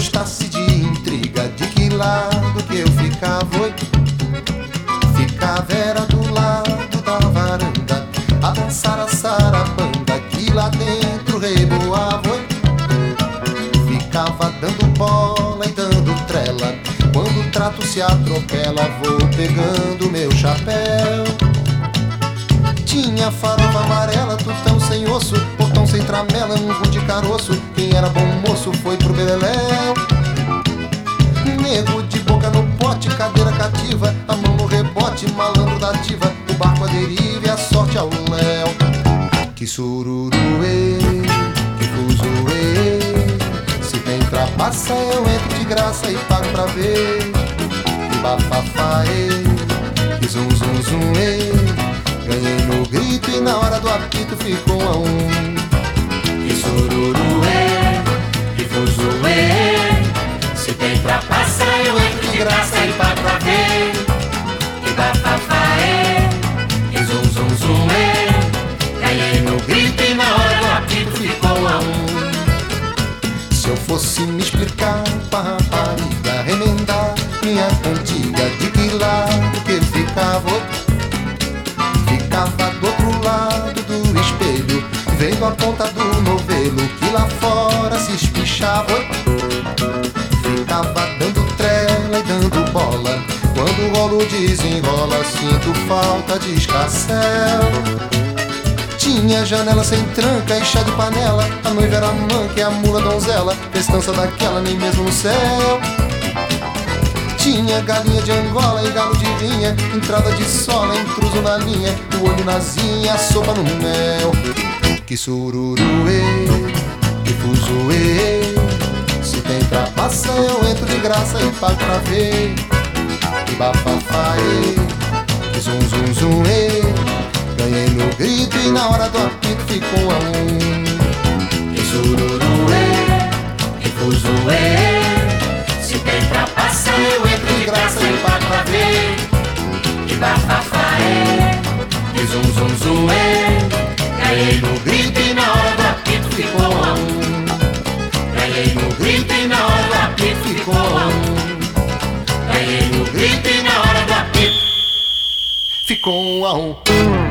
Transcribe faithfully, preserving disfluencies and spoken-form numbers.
gostasse de intriga, de que lado que eu ficava, oi? Ficava era do lado da varanda, a dançar a sarabanda, que lá dentro reboava, oi? Ficava dando bola e dando trela, quando o trato se atropela, vou pegando meu chapéu. Tinha farofa amarela, tutão sem osso, portão sem tramela, um de caroço. Quem era bom moço foi pro beleléu. Nego de boca no pote, cadeira cativa, a mão no rebote, malandro da ativa, o barco a deriva e a sorte ao léu. Que sururuê, que fuzuê, se tem trapaça eu entro de graça e pago pra ver. Que bafafaê, que zum zum zum ê, ganhei no grito e na hora do apito ficou a um. Que sururuê, que fuzuê, se tem trapaça eu entro de graça e pago pra ver. Que bafafaê, que zum zum zum ê, ganhei no grito e na hora do apito ficou a um. Se eu fosse me explicar pra rapariga, remendar minha cantiga, de que lado que eu ficava, ficava do outro lado do espelho, vendo a ponta do novelo que lá fora se espichava. Ficava dando trela e dando bola, quando o rolo desenrola, sinto falta de escarcéu. Tinha janela sem tranca e chá de panela, a noiva era manca e a mula donzela, festança daquela nem mesmo no céu. Tinha galinha de Angola e galo de vinha, entrada de sola, intruso na linha, o olho na zinha, sopa no mel. Que sururuê, que fuzuê, se tem trapaça eu entro de graça e pago pra ver. Que bafafaê, que zum zum zum ê, ganhei no grito e na hora do apito ficou a um. Que sururuê, que fuzuê, se tem trapaça eu entro de graça e pago pra ver. Que bafafaê, que zum zum zum ê, ganhei no grito e na hora do apito ficou a um. Ganhei no grito e na hora do apito ficou a um. Ganhei no grito e na hora do apito ficou a um.